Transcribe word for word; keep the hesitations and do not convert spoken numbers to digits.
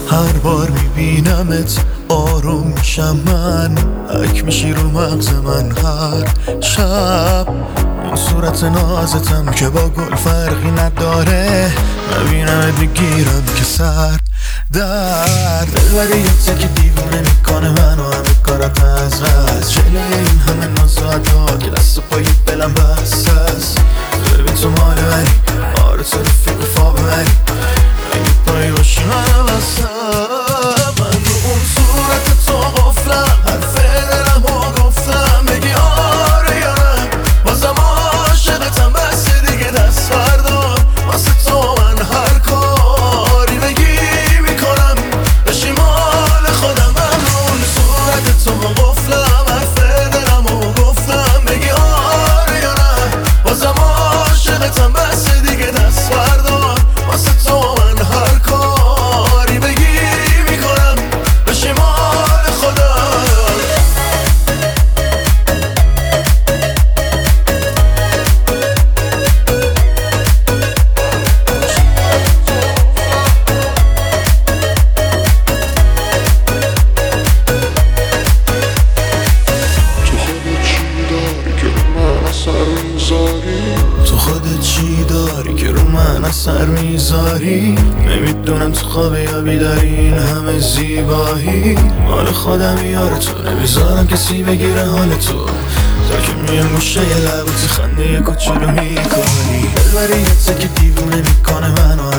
هر بار میبینمت آروم میشم من، حک میشی رو مغز من هر شب. اون صورت نازتم که با گل فرقی نداره، نبینمت میگیرم که سر در دلبری یه که دیوونه میکنه منو همه کارت از رست. جلوی این همه ناز و عدا که دست و پای دلم بست است. ببین تو مال منی، آره تو رفیق فا ببری، اگه پایی باشی منو بستم. من رو اون صورت تو غفلم، حرف دلم رو گفتم، بگی آره یا نه بازم عاشقتم، بس دیگه دست بردار واسه تو من هر کاری بگی میکنم بشی مال خودم. من رو اون صورت تو غفلم، حرف دلم رو گفتم، بگی آره یا نه بازم عاشقتم، بس دیگه دست بردار واسه تو من هر کاری بگی میکنم بشی مال خودم. تو خودت چی داری که رو من اثر میذاری؟ نمیدونم تو خوابه یا بیداری این همه زیبایی مال خودم یار تو، نمیذارم کسی بگیره حال تو. تا که میام گوشه یه لبوتی خنده یه کوچولو میکنی، دلبری یه که دیوونه میکنه منو